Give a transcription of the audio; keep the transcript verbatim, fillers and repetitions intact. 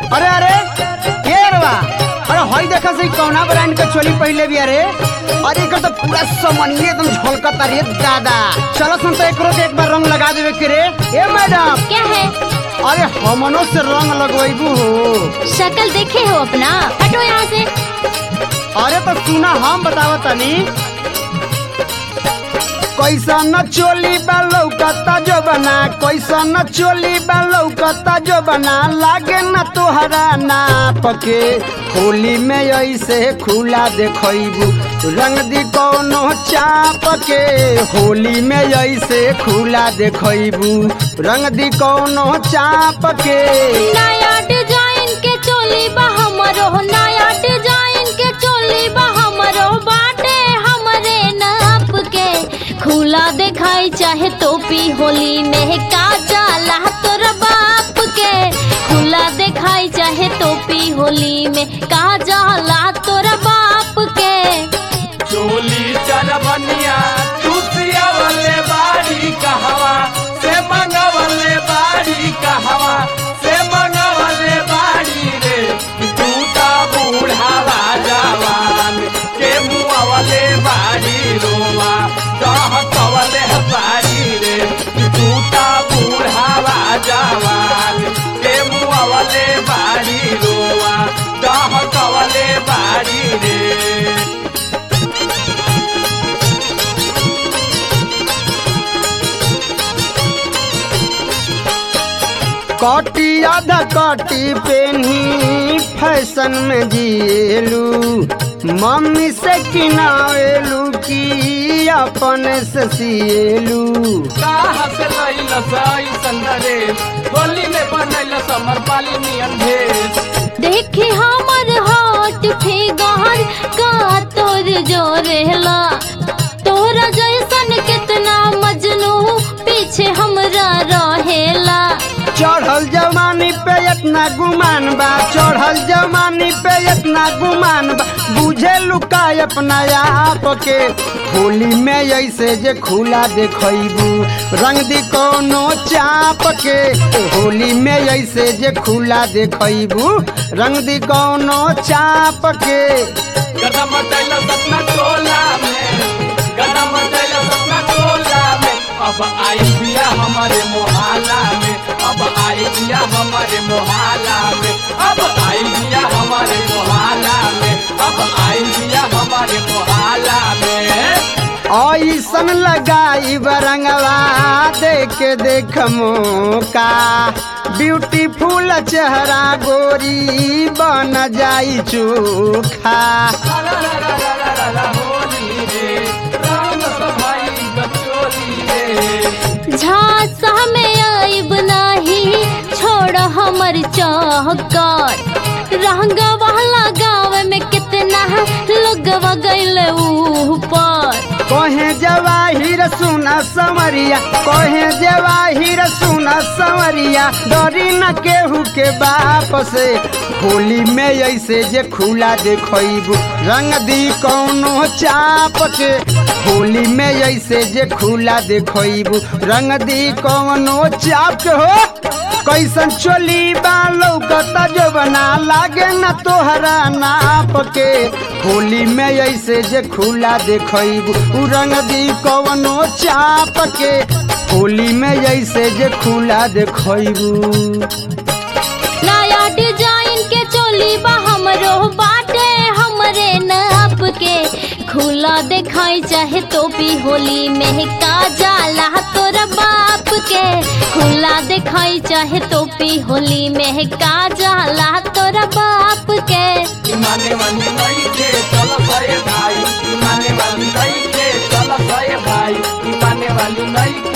अरे अरे के रवा अरे हई देखा से कौना ब्रांड के चोली पहले भी अरे अरे एक तो पूरा समनिए एकदम झलकता रे दादा। चलो सुन तो एकरो के एक बार रंग लगा देवे के रे। ए मैडम क्या है? अरे हमनो से रंग लगवाइबू हो। शक्ल देखे हो अपना, हटो यहाँ से। अरे तो सुना हम बतावत तनी कैसन चोली बा लौकता जो बना, कैसन चोली बा लौकता जो बना, लागे न तोहरा नाप के होली में ऐसे खुला देखबू रंग दी कौनो चाप के, होली में ऐसे खुला देखबू रंग दी कौनो चाप के। नया डिजाइन के चोली बा हमरो, नया डिजाइन के चोली बा हमरो, बाटे हमरे नाप के खुला दिखाई चाहे टोपी होली में का जाला तोर बाप के, खुला दिखाई चाहे टोपी होली में का जाला तोर बाप के। चोली चरबनिया चूसिया वाले बाड़ी कहवा से मंगवले बाड़ी कहवा से मंगवले बाड़ी रे, टूटा बूढ़ावा जवान के मुआ वाले बाड़ी रोवा दह कवले बाड़ी रे, टूटा बूढ़ावा जवान के मुआ वाले बाड़ी रोवा दह कवले बाड़ी रे। कटी आधा कटी पेनी फैशन में जिएलू, मम्मी से किनावेलू की अपन से सिएलू। कहाँ से लैल सई संदरे होली में बनैल समर पाली नियन भेष, देखी हमर हाथ फिगर का तोर जोरेला, तोरा जैसन कितना मजनू पीछे हमरा रहेला। चढ़ल जवानी पे इतना गुमान बा, चढ़ल जवानी पे इतना गुमान बा, बुझे लुका अपना आप के होली में ऐसे जे खुला देखबू रंग दी कोनो चाप के, होली में ऐसे जे खुला देखबू रंग दी कोनो चाप के। गदम दैल सपना टोला में, गदम दैल सपना टोला में, अब आई बिया हमारे मोहल्ला में, अब आई बिया हमारे मोहल्ला में, अब आई बिया हमारे मोहल्ला में, अब आई बिया हमारे मोहल्ला में। ऐसन लगाई बरंगवा देख देख मौका, ब्यूटीफुल चेहरा गोरी बन जाई चोखा। होली रे रंग सभाई गचोली रे, झांसा में आइब नाही छोड़ हमर चौकर, रंग वाला गाँव में कितना लोगवा गइल ऊपर। कहे जवाहिर सुना संवरिया, कहे जवाहिर सुना संवरिया, डरी न केहू के बाप से होली में ऐसे जे खुला देखबू रंग दी कौनो चाप के, होली में ऐसे जे खुला देखबू रंग दी कौनो चाप के। हो कैसन चोली बा लौकता जो बना, लागे न तोहरा नाप के होली में ऐसे जे खुला देखबू रंग दी कौनो चाप के, होली में ऐसे जे खुला देखबू। नया डिजाइन के चोली बा हमरो, बाटे हमरे नाप के खुला दिखाई चाहे टोपी होली में का जाला तोरा बाप के, खुला दिखाई चाहे टोपी होली में का जाला तोरा बाप के। माने वाली नहीं के चल भाई, माने वाली नहीं के चल भाई, माने वाली नहीं